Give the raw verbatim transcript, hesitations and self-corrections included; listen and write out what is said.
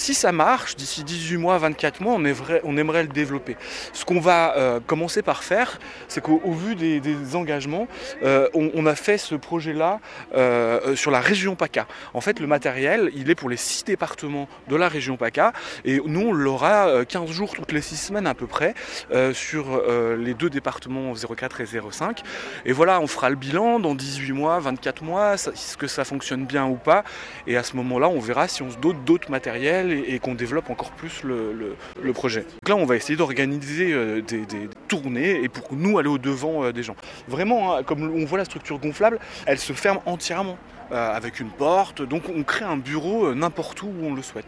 si ça marche, d'ici dix-huit mois, vingt-quatre mois, on, est vrai, on aimerait le développer. Ce qu'on va euh, commencer par faire, c'est qu'au au vu des, des engagements, euh, on, on a fait ce projet-là euh, sur la région PACA. En fait, le matériel, il est pour les six départements de la région PACA, et nous, on l'aura quinze jours toutes les six semaines à peu près, euh, sur euh, les deux départements zéro quatre et zéro cinq. Et voilà, on fera le bilan dans dix-huit mois, vingt-quatre mois, est-ce que ça fonctionne bien ou pas. Et à ce moment-là, on verra si on se dote d'autres matériels et, et qu'on développe encore plus le, le, le projet. Donc là, on va essayer d'organiser euh, des, des tournées et pour nous aller au-devant euh, des gens. Vraiment, hein, comme on voit la structure gonflable, elle se ferme entièrement euh, avec une porte. Donc on crée un bureau euh, n'importe où où on le souhaite.